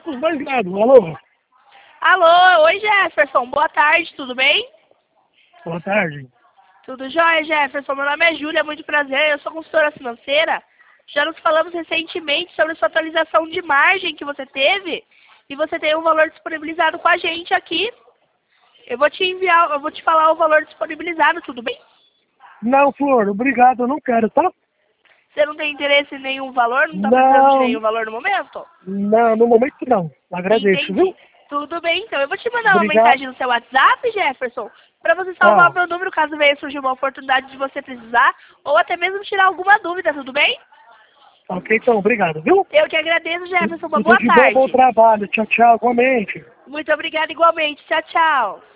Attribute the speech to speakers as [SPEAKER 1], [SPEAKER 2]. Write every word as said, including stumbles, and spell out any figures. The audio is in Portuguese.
[SPEAKER 1] os dois lados. Alô?
[SPEAKER 2] Alô, oi Jefferson, boa tarde, tudo bem?
[SPEAKER 1] Boa tarde.
[SPEAKER 2] Tudo jóia, Jefferson? Meu nome é Júlia, muito prazer, eu sou consultora financeira. Já nos falamos recentemente sobre sua atualização de margem que você teve e você tem um valor disponibilizado com a gente aqui. Eu vou te enviar, eu vou te falar o valor disponibilizado, tudo bem?
[SPEAKER 1] Não, Flor, obrigado, eu não quero, tá?
[SPEAKER 2] Você não tem interesse em nenhum valor? Não está
[SPEAKER 1] Não.
[SPEAKER 2] precisando de nenhum valor no momento?
[SPEAKER 1] Não, no momento não. Agradeço,
[SPEAKER 2] Entendi.
[SPEAKER 1] viu?
[SPEAKER 2] Tudo bem, então. Eu vou te mandar uma
[SPEAKER 1] Obrigado.
[SPEAKER 2] mensagem no seu WhatsApp, Jefferson, para você salvar
[SPEAKER 1] Tá.
[SPEAKER 2] o meu número caso venha surgir uma oportunidade de você precisar, ou até mesmo tirar alguma dúvida, tudo bem?
[SPEAKER 1] Ok, então, obrigado, viu?
[SPEAKER 2] Eu que agradeço, Jefferson. Uma
[SPEAKER 1] Tudo
[SPEAKER 2] boa
[SPEAKER 1] de bom, bom
[SPEAKER 2] tarde.
[SPEAKER 1] trabalho. Tchau, tchau, igualmente.
[SPEAKER 2] Muito obrigada igualmente. Tchau, tchau.